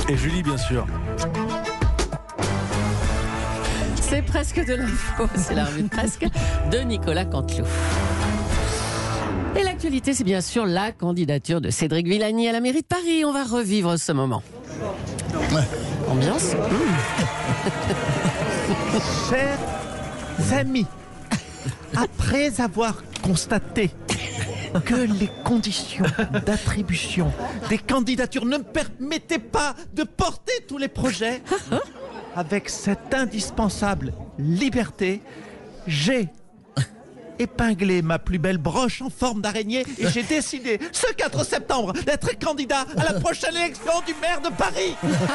Et Julie, bien sûr. C'est presque de l'info, c'est la revue de presque de Nicolas Canteloup. Et l'actualité, c'est bien sûr la candidature de Cédric Villani à la mairie de Paris. On va revivre ce moment. Ambiance. Chers amis, après avoir constaté que les conditions d'attribution des candidatures ne me permettaient pas de porter tous les projets, avec cette indispensable liberté, j'ai épinglé ma plus belle broche en forme d'araignée et j'ai décidé, ce 4 septembre, d'être candidat à la prochaine élection du maire de Paris.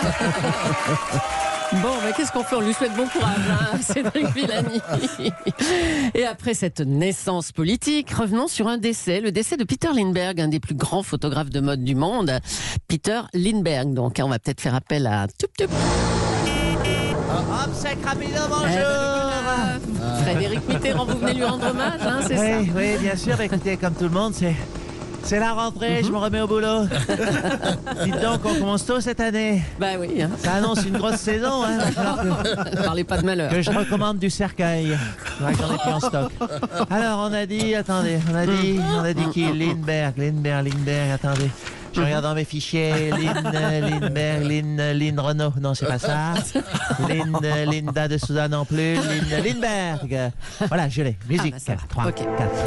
Bon, mais qu'est-ce qu'on fait? On lui souhaite bon courage, hein, Cédric Villani. Et après cette naissance politique, revenons sur un décès, le décès de Peter Lindbergh, un des plus grands photographes de mode du monde. Peter Lindbergh, donc on va peut-être faire appel à Tup. Hop, c'est Crapido, bonjour. Frédéric Mitterrand, vous venez lui rendre hommage, hein, c'est ça? Oui, bien sûr. Écoutez, comme tout le monde, c'est la rentrée, je me remets au boulot. Dites donc, on commence tôt cette année. Bah oui. Hein. Ça annonce une grosse saison. Hein. Parlez pas de malheur. Que je recommande du cercueil. J'en ai plus en stock. Alors, on a dit qui? Lindbergh, attendez. Je regarde dans mes fichiers, Lynn Renault, non c'est pas ça. Linda de Souza non plus, Lindbergh. Voilà, je l'ai. Musique, 3, 4.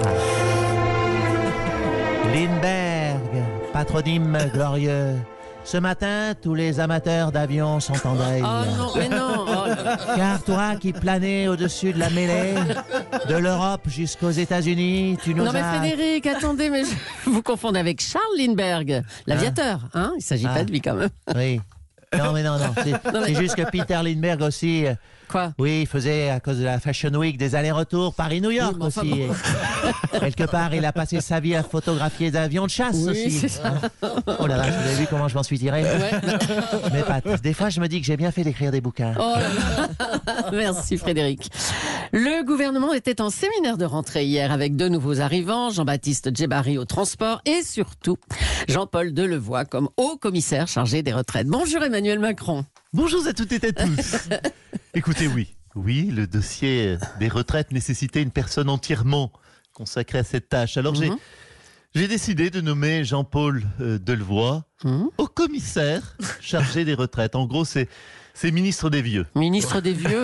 Lindbergh, patronyme glorieux. Ce matin, tous les amateurs d'avions sont en deuil. Oh non, mais non. Oh là là. Car toi qui planais au-dessus de la mêlée, de l'Europe jusqu'aux États-Unis, tu nous Non mais Frédéric, attendez, mais vous confondez avec Charles Lindbergh, l'aviateur. Hein, il ne s'agit pas de lui quand même. Oui. Non. C'est juste que Peter Lindbergh aussi. Quoi? Oui, il faisait, à cause de la Fashion Week, des allers-retours Paris-New York oui, aussi. Quelque part, il a passé sa vie à photographier des avions de chasse aussi. C'est ça. Oh là là, vous avez vu comment je m'en suis tiré? Ouais. Mais pas. Des fois, je me dis que j'ai bien fait d'écrire des bouquins. Oh là là. Merci Frédéric. Le gouvernement était en séminaire de rentrée hier avec deux nouveaux arrivants, Jean-Baptiste Djebari au transport et surtout Jean-Paul Delevoye comme haut commissaire chargé des retraites. Bonjour Emmanuel Macron. Bonjour à toutes et à tous. Écoutez, oui, le dossier des retraites nécessitait une personne entièrement consacrée à cette tâche. Alors j'ai décidé de nommer Jean-Paul Delevoye au commissaire chargé des retraites. En gros, c'est ministre des vieux. Ministre des vieux.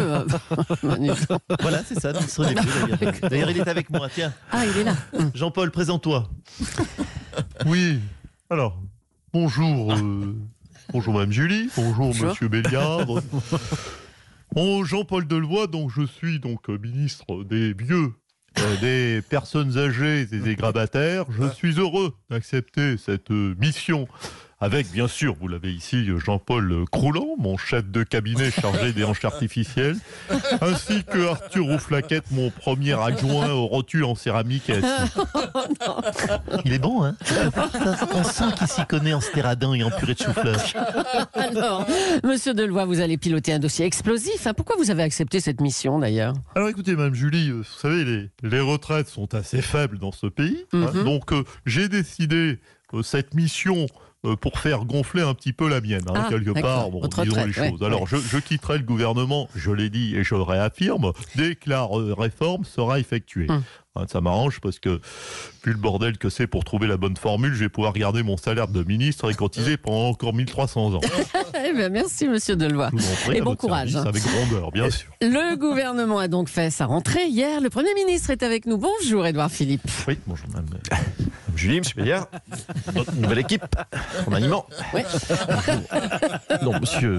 Voilà, c'est ça, ministre des vieux. D'ailleurs, il est avec moi, tiens. Ah, il est là. Jean-Paul, présente-toi. Oui, alors, bonjour. Bonjour Mme Julie, bonjour Monsieur Béliard. Jean-Paul Delevoye, donc je suis donc ministre des vieux, des personnes âgées et des grabataires. Je suis heureux d'accepter cette mission avec, bien sûr, vous l'avez ici, Jean-Paul Croulant, mon chef de cabinet chargé des hanches artificielles, ainsi que Arthur Rouflaquette, mon premier adjoint aux rotules en céramique et acier. Il est bon, hein? On sent qu'il s'y connaît en stéradin et en purée de chou-fleur. Alors, Monsieur Delevoye, vous allez piloter un dossier explosif. Hein. Pourquoi vous avez accepté cette mission, d'ailleurs? Alors écoutez, Mme Julie, vous savez, les retraites sont assez faibles dans ce pays. Donc j'ai décidé cette mission pour faire gonfler un petit peu la mienne, quelque part, disons les choses. Alors, je quitterai le gouvernement, je l'ai dit et je le réaffirme, dès que la réforme sera effectuée. Ça m'arrange parce que, vu le bordel que c'est pour trouver la bonne formule, je vais pouvoir garder mon salaire de ministre et cotiser pendant encore 1300 ans. Eh bien, merci, Monsieur Delevoye. Et bon courage. Avec grandeur, bien sûr. Le gouvernement a donc fait sa rentrée hier. Le Premier ministre est avec nous. Bonjour, Édouard Philippe. Oui, bonjour, Mme Julie, M. Béliard, notre nouvelle équipe, en animant. Ouais. Non, monsieur.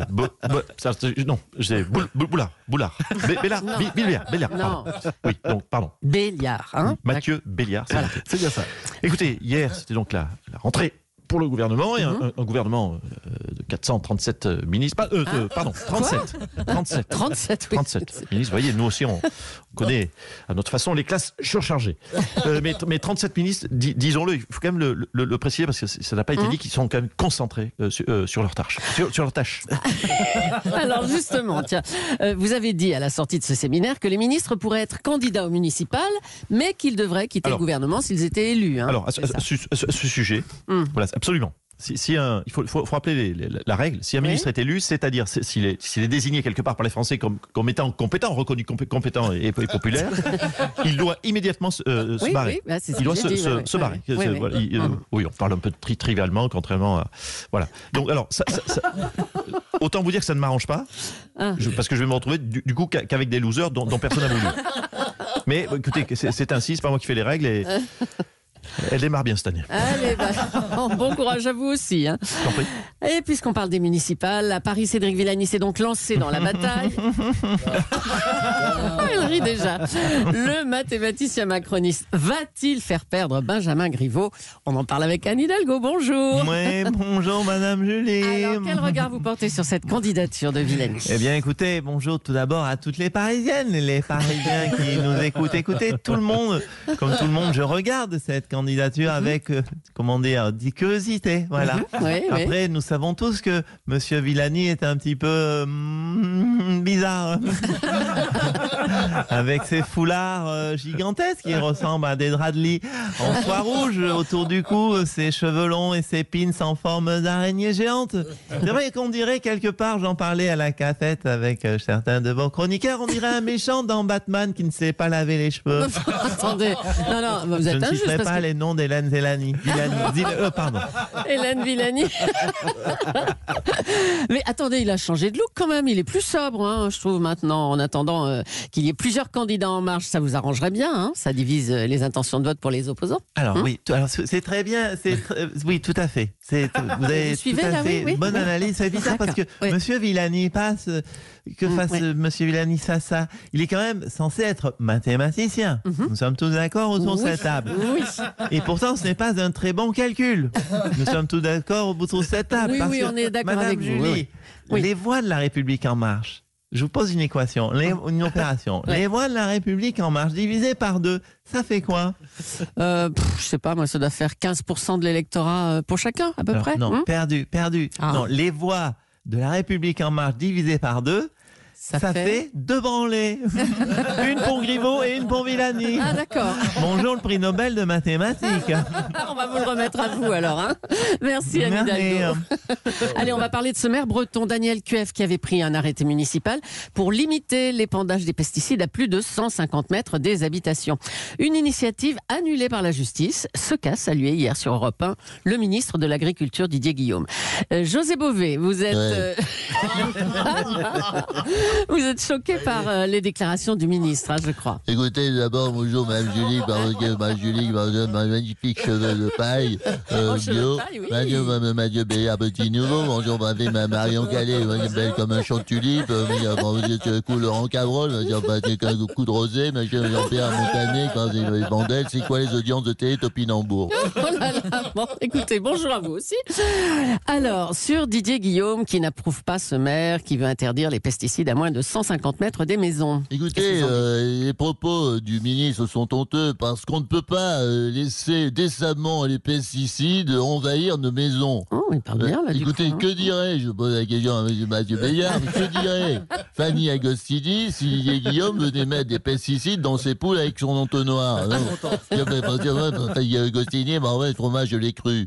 Boulard. Béliard, pardon. Oui, donc, pardon. Béliard, hein? Mathieu Béliard, c'est bien ça. Écoutez, hier, c'était donc la rentrée pour le gouvernement, et un gouvernement de 437 ministres. Pardon, 37. 37, oui. 37 ministres. Vous voyez, nous aussi, on connaît à notre façon les classes surchargées. Mais 37 ministres, disons-le, il faut quand même le préciser parce que ça n'a pas été dit qu'ils sont quand même concentrés sur leur tâche. Sur leur tâche. Alors justement, tiens, vous avez dit à la sortie de ce séminaire que les ministres pourraient être candidats aux municipales, mais qu'ils devraient quitter le gouvernement s'ils étaient élus. Hein, alors, à ce sujet, voilà, absolument. il faut rappeler la règle. Si un ministre est élu, c'est-à-dire s'il est désigné quelque part par les Français comme étant compétent, reconnu compétent et populaire, il doit immédiatement se barrer. Oui, Il doit se barrer. Oui, on parle un peu trivialement, contrairement à... Voilà. Donc, alors, autant vous dire que ça ne m'arrange pas, parce que je vais me retrouver du coup qu'avec des losers dont personne n'a voulu. Mais écoutez, c'est ainsi, c'est pas moi qui fais les règles et... Elle démarre bien cette année. Allez, bon courage à vous aussi. Hein. T'en prie. Et puisqu'on parle des municipales, à Paris, Cédric Villani s'est donc lancé dans la bataille. Il rit déjà. Le mathématicien macroniste va-t-il faire perdre Benjamin Griveaux? On en parle avec Anne Hidalgo. Bonjour. Oui, bonjour Madame Julie. Alors, quel regard vous portez sur cette candidature de Villani? Eh bien, écoutez, bonjour tout d'abord à toutes les Parisiennes, les Parisiens qui nous écoutent. Écoutez, tout le monde, comme tout le monde, je regarde cette candidature avec, curiosité. Voilà. Oui. Après, nous savons tous que Monsieur Villani est un petit peu bizarre. Avec ses foulards gigantesques qui ressemblent à des draps de lit en soie rouge autour du cou, ses cheveux longs et ses pins en forme d'araignée géante. C'est vrai qu'on dirait quelque part, j'en parlais à la cafette avec certains de vos chroniqueurs, on dirait un méchant dans Batman qui ne sait pas laver les cheveux. Attendez, non, vous Je êtes ne injuste. citerai pas les noms d'Hélène Villani. Pardon. Hélène Villani. Mais attendez, il a changé de look quand même. Il est plus sobre, hein, je trouve, maintenant. En attendant qu'il y ait plusieurs candidats en marche, ça vous arrangerait bien. Hein, ça divise les intentions de vote pour les opposants. Alors oui, c'est très bien. Oui, tout à fait. Vous avez suivez, tout à là, fait oui. bonne analyse. C'est bizarre parce que Monsieur Villani Monsieur Villani fasse ça. Il est quand même censé être mathématicien. Nous sommes tous d'accord autour de cette table. Oui. Et pourtant, ce n'est pas un très bon calcul. Nous sommes tous d'accord autour de cette table. Oui, parce on est d'accord Madame avec vous. Julie, Oui. les voix de la République en marche. Je vous pose une équation, une opération. Les voix de la République en marche divisées par 2, ça fait quoi? Je sais pas, moi, ça doit faire 15% de l'électorat pour chacun, à peu près. Non, perdu. Ah. Non, les voix de la République en marche divisées par 2, ça fait 2 branlées. Une pour Griveaux et une pour Villani. Ah, d'accord. Bonjour le prix Nobel de mathématiques. On va vous le remettre à vous alors. Hein. Merci Anne Hidalgo. Allez, on va parler de ce maire breton, Daniel Cueff, qui avait pris un arrêté municipal pour limiter l'épandage des pesticides à plus de 150 mètres des habitations. Une initiative annulée par la justice. Ce cas salué hier sur Europe 1, le ministre de l'Agriculture Didier Guillaume. José Bové, vous êtes... Vous êtes choqué par les déclarations du ministre, hein, je crois. Écoutez, d'abord, bonjour Mme Julie, Mme Julie, ma magnifique cheveux de paille, bio. Taille, oui. Mathieu Béard, petit nouveau. Bonjour, ma Marion Calais, belle comme un champ de tulipe. Vous êtes cool Laurent Cabrol, c'est un coup de rosé. Jean-Pierre Montané, quand il Bandel, c'est quoi les audiences de télé Topinambour? Oh là là, bon, écoutez, bonjour à vous aussi. Alors, sur Didier Guillaume, qui n'approuve pas ce maire, qui veut interdire les pesticides à moins de 150 mètres des maisons. Écoutez, les propos du ministre sont honteux parce qu'on ne peut pas laisser décemment les pesticides envahir nos maisons. Oh, il parle bien là. Écoutez, du coup, que dirait, je pose la question à M. Mathieu Béard, que dirait Fanny Agostini si Didier Guillaume venait mettre des pesticides dans ses poules avec son entonnoir? Fanny Agostini, le fromage, je l'ai cru.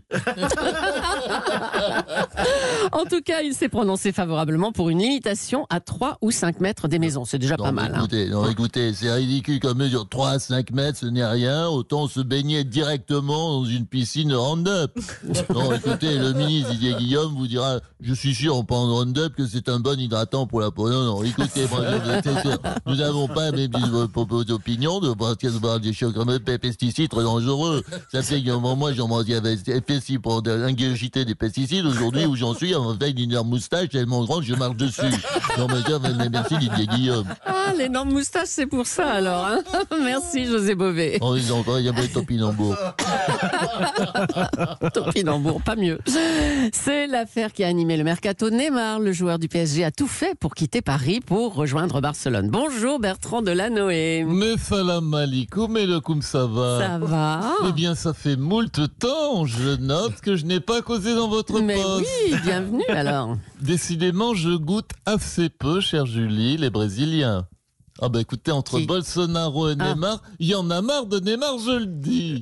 En tout cas, il s'est prononcé favorablement pour une limitation à 3 ou 5 mètres des maisons. C'est déjà pas mal. Écoutez, c'est ridicule comme mesure. 3 à 5 mètres, ce n'est rien. Autant se baigner directement dans une piscine Roundup. Non, écoutez, le ministre Didier Guillaume vous dira, je suis sûr, en parlant de Roundup, que c'est un bon hydratant pour la peau. Non, écoutez, nous n'avons pas même vos opinions de voir des pesticides très dangereux. Ça fait que moi, j'en mange avec FSI pour ingurgiter des pesticides. Aujourd'hui, où j'en suis, on fait une énorme moustache tellement grande, je marche dessus. Non, mais merci Didier Guillaume. Ah, l'énorme moustache, c'est pour ça alors. Hein. Merci José Bové. En disant, il y a pas de Topinambour. Topinambour, pas mieux. C'est l'affaire qui a animé le mercato. Neymar, le joueur du PSG, a tout fait pour quitter Paris pour rejoindre Barcelone. Bonjour Bertrand Delanoë. Mais salam alaikum, et le koum ça va? Ça va? Eh bien, ça fait moult temps, je note que je n'ai pas causé dans votre Mais poste. oui, bienvenue alors. Décidément, je goûte assez peu, chère Julie, les Brésiliens. Ah bah écoutez, entre Qui Bolsonaro et Neymar, il y en a marre de Neymar, je le dis.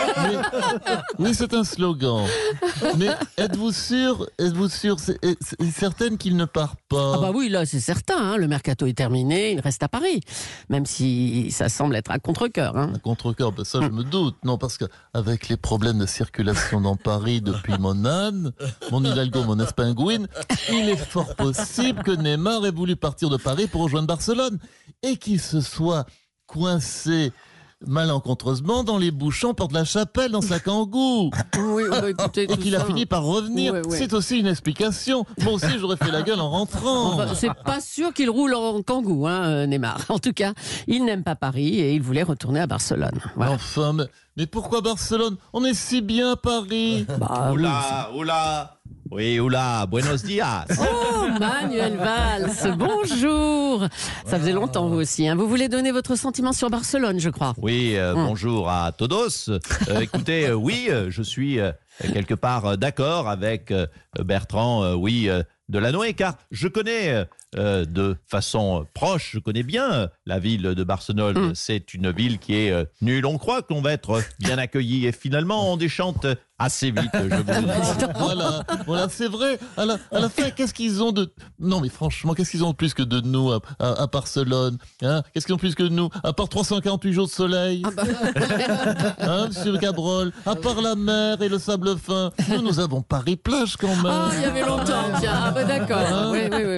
Oui, c'est un slogan. Mais êtes-vous sûr, c'est certaine qu'il ne part pas? Ah bah oui, là c'est certain, hein, le mercato est terminé, il reste à Paris. Même si ça semble être à contre-cœur. Hein. À contre-cœur, ben ça je me doute. Non, parce qu'avec les problèmes de circulation dans Paris depuis mon âne, mon Hidalgo, mon espingouine, il est fort possible que Neymar ait voulu partir de Paris pour rejoindre Barcelone et qu'il se soit coincé malencontreusement dans les bouchons porte la Chapelle dans sa Kangoo. Oui, bah, écoutez, Et tout qu'il a ça. fini par revenir. Ouais, ouais. C'est aussi une explication. Moi aussi, j'aurais fait la gueule en rentrant. Enfin, c'est pas sûr qu'il roule en kangou, hein, Neymar. En tout cas, il n'aime pas Paris et il voulait retourner à Barcelone. Voilà. Enfin, mais pourquoi Barcelone? On est si bien à Paris. Bah, oui, Oula, oula. Oui, oula, buenos dias. Oh, Manuel Valls, bonjour. Ça faisait longtemps, vous aussi. Hein. Vous voulez donner votre sentiment sur Barcelone, je crois. Oui, bonjour à todos. Écoutez, oui, je suis quelque part d'accord avec Bertrand, Delanoë, car je connais de façon proche, je connais bien la ville de Barcelone. C'est une ville qui est nulle. On croit qu'on va être bien accueilli et finalement on déchante assez vite, je vous le dis. Voilà, c'est vrai. À la fin, qu'est-ce qu'ils ont de... Non, mais franchement, qu'est-ce qu'ils ont de plus que de nous à Barcelone, hein? Qu'est-ce qu'ils ont de plus que de nous? À part 348 jours de soleil. Hein, monsieur Cabrol? À part la mer et le sable fin. Nous avons Paris-Plage quand même. Ah, il y avait longtemps, tiens. Ah, bah d'accord. Hein?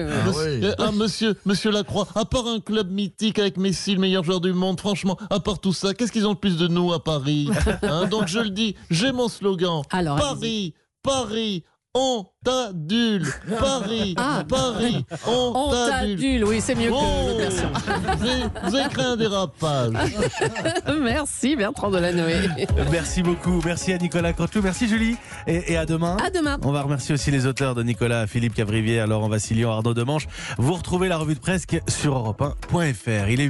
Oui. Monsieur Lacroix, à part un club mythique avec Messi, le meilleur joueur du monde, franchement, à part tout ça, qu'est-ce qu'ils ont de plus de nous à Paris, hein? Donc je le dis, j'ai mon slogan. Alors, Paris, on t'adule. Paris, on t'adule. t'adule, oui, c'est mieux que l'autre version. Vous avez créé un dérapage. Merci Bertrand Delanoë. Merci beaucoup. Merci à Nicolas Canteloup. Merci Julie. Et à demain. À demain. On va remercier aussi les auteurs de Nicolas, Philippe Cavrivière, Laurent Vassilian, Arnaud Demanche. Vous retrouvez la revue de presse sur europe1.fr. Il est